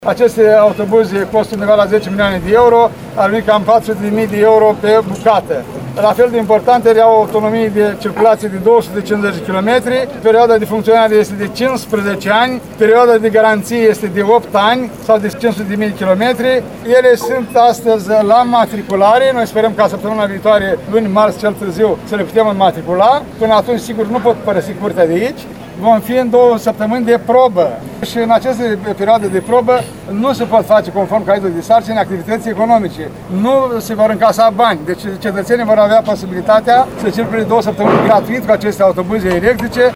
Aceste autobuze costă undeva la 10 milioane de euro, ar veni cam 400.000 de euro pe bucată. La fel de important, ele au autonomie de circulație de 250 de km, perioada de funcționare este de 15 ani, perioada de garanție este de 8 ani sau de 500.000 de km. Ele sunt astăzi la matriculare, noi sperăm ca săptămâna viitoare, luni, marți cel târziu, să le putem înmatricula. Până atunci, sigur, nu pot părăsi curtea de aici. Vom fi în 2 săptămâni de probă și în aceste perioade de probă nu se pot face conform caietului de sarcini activități economice. Nu se vor încasa bani, deci cetățenii vor avea posibilitatea să circule 2 săptămâni gratuit cu aceste autobuze electrice.